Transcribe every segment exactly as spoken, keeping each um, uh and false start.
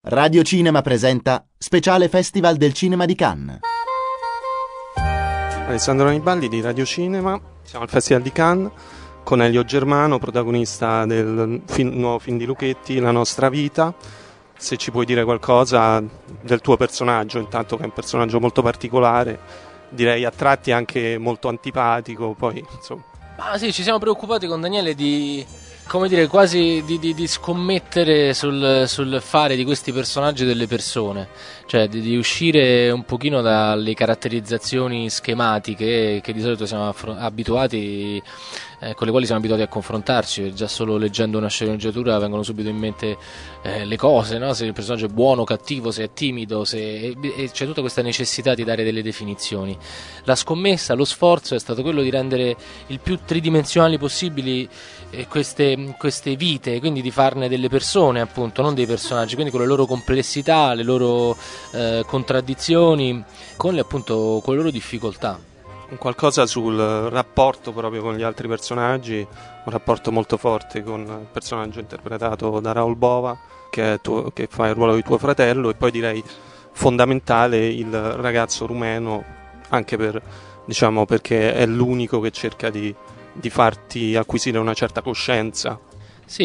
Radio Cinema presenta Speciale Festival del Cinema di Cannes. Alessandro Anibaldi di Radio Cinema, siamo al Festival di Cannes con Elio Germano, protagonista del film, nuovo film di Luchetti, La nostra vita. Se ci puoi dire qualcosa del tuo personaggio, intanto che è un personaggio molto particolare, direi a tratti anche molto antipatico, poi insomma. Ah sì, ci siamo preoccupati con Daniele di, come dire, quasi di, di, di scommettere sul, sul fare di questi personaggi delle persone, cioè di, di uscire un pochino dalle caratterizzazioni schematiche che di solito siamo affro- abituati, eh, con le quali siamo abituati a confrontarci. Già solo leggendo una sceneggiatura vengono subito in mente eh, le cose, no? Se il personaggio è buono o cattivo, se è timido, se e, e c'è tutta questa necessità di dare delle definizioni. La scommessa, lo sforzo è stato quello di rendere il più tridimensionali possibili eh, queste, queste vite, quindi di farne delle persone, appunto, non dei personaggi, quindi con le loro complessità, le loro eh, contraddizioni, con le, appunto, con le loro difficoltà. Qualcosa sul rapporto proprio con gli altri personaggi, un rapporto molto forte con il personaggio interpretato da Raoul Bova, che, è tuo, che fa il ruolo di tuo fratello, e poi direi fondamentale il ragazzo rumeno, anche per, diciamo, perché è l'unico che cerca di, di farti acquisire una certa coscienza. Sì,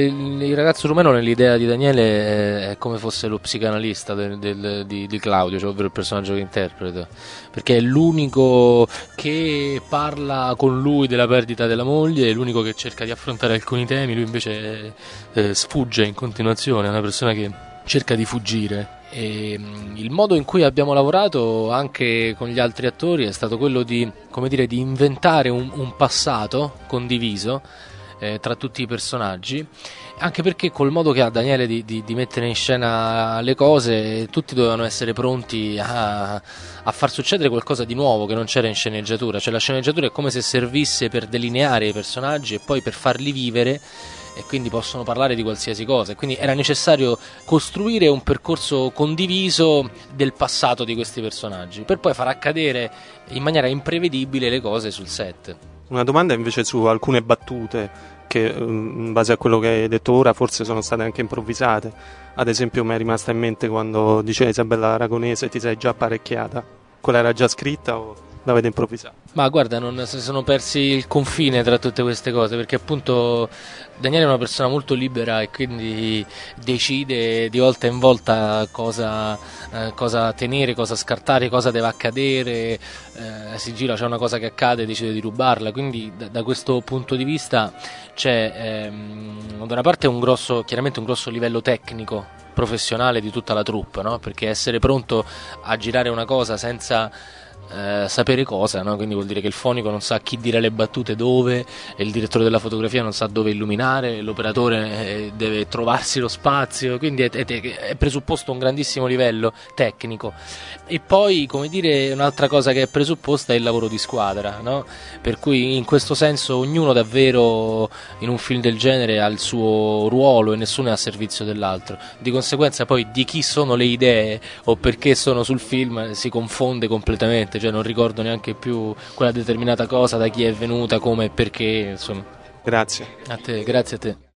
il ragazzo rumeno nell'idea di Daniele è come fosse lo psicanalista del, del, di, di Claudio, cioè ovvero il personaggio che interpreta, perché è l'unico che parla con lui della perdita della moglie, è l'unico che cerca di affrontare alcuni temi, lui invece eh, sfugge in continuazione, è una persona che cerca di fuggire. E il modo in cui abbiamo lavorato anche con gli altri attori è stato quello di, come dire, di inventare un, un passato condiviso Eh, tra tutti i personaggi, anche perché col modo che ha Daniele di, di, di mettere in scena le cose, tutti dovevano essere pronti a, a far succedere qualcosa di nuovo che non c'era in sceneggiatura, cioè la sceneggiatura è come se servisse per delineare i personaggi e poi per farli vivere, e quindi possono parlare di qualsiasi cosa, quindi era necessario costruire un percorso condiviso del passato di questi personaggi per poi far accadere in maniera imprevedibile le cose sul set. Una domanda invece su alcune battute che, in base a quello che hai detto ora, forse sono state anche improvvisate. Ad esempio mi è rimasta in mente quando diceva Isabella Aragonese ti sei già apparecchiata. Quella era già scritta o l'avete improvvisata? Ma guarda, non si sono persi il confine tra tutte queste cose, perché appunto Daniele è una persona molto libera e quindi decide di volta in volta cosa, eh, cosa tenere, cosa scartare, cosa deve accadere, eh, si gira, c'è una cosa che accade e decide di rubarla, quindi da, da questo punto di vista c'è ehm, da una parte un grosso, chiaramente un grosso livello tecnico, professionale di tutta la troupe, no? Perché essere pronto a girare una cosa senza Eh, sapere cosa, no? Quindi vuol dire che il fonico non sa chi dire le battute dove, e il direttore della fotografia non sa dove illuminare, l'operatore eh, deve trovarsi lo spazio, quindi è, è, è presupposto un grandissimo livello tecnico. E poi, come dire, un'altra cosa che è presupposta è il lavoro di squadra, no? Per cui in questo senso ognuno davvero in un film del genere ha il suo ruolo e nessuno è a servizio dell'altro, di conseguenza poi di chi sono le idee o perché sono sul film si confonde completamente, cioè non ricordo neanche più quella determinata cosa da chi è venuta, come e perché, insomma. Grazie. A te, grazie a te.